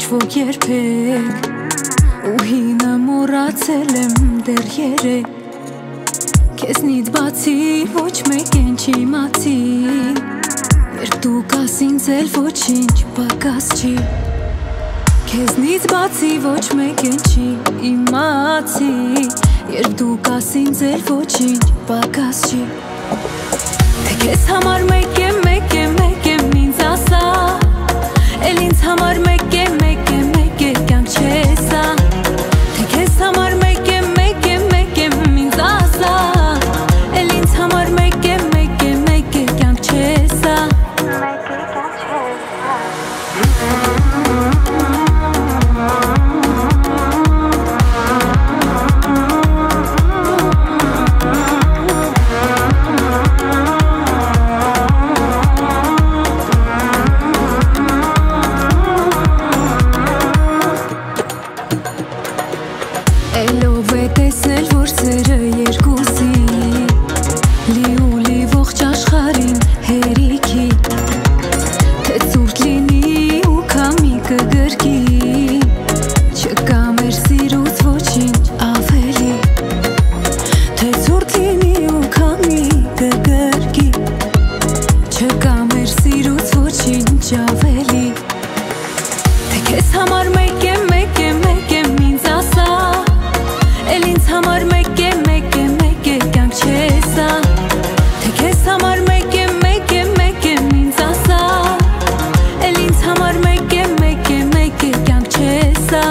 ոք երբեք ու հինը մոռացել եմ դեռ երեք Քեզնից բացի ոչ մեկին չի մացի Երբ դու կաս ինձ էլ ոչինչ պակաս չի Քեզնից բացի ոչ մեկին չի իմացի Երբ դու կաս ինձ էլ ոչինչ պակաս չի Թե քեզ համար մեկ եմ ինձ ասա Էլ ինձ համար մեկ է կյանք չես ա Թե քեզ համար մեկ եմ ինձ ասա Էլ ինձ համար մեկ է կյանք չես ա Էլով է տեսնել, որ սերը երկուսի Լի ու լի ողջ աշխարհին հերիքի Թե ցուրտ լինի ու քամի կգրկի Չկա մեր սիրուց ոչինչ ավելի Թե ցուրտ լինի ու քամի կգրկի Չկա մեր սիրուց ոչինչ ավելի Թե քեզ համար մեկ եմ ինձ ասա Էլ ինձ համար մեկ է կյանք չես ա Թե քեզ համար մեկ եմ ինձ ասա Էլ ինձ համար մեկ է կյանք չես ա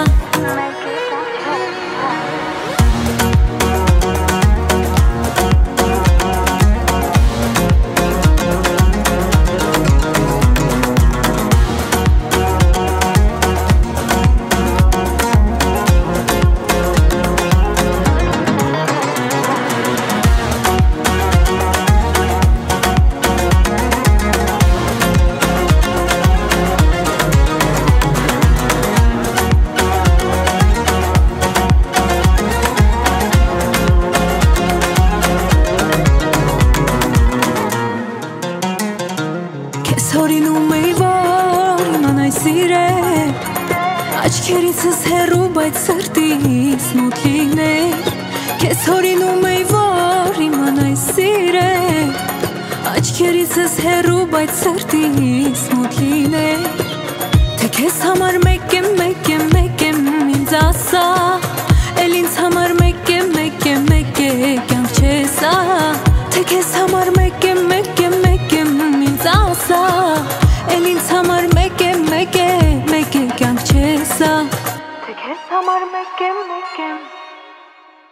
Հորինում էի, որ իմանայ սիրել Աչքերիցս հեռու, բայց սրտիս մոտ լիներ Քեզ հորինում էի, որ իմանայ սիրել Աչքերիցս հեռու, բայց սրտիս մոտ լիներ Թե քեզ համար մեկ եմ ինձ ասա Էլ ինձ համար մեկ է կյանք չես ա Թե քեզ համար մեկ եմ ինձ ասա Էլ ինձ համար մեկ է կյանք չես ա Թե քեզ համար մեկ եմ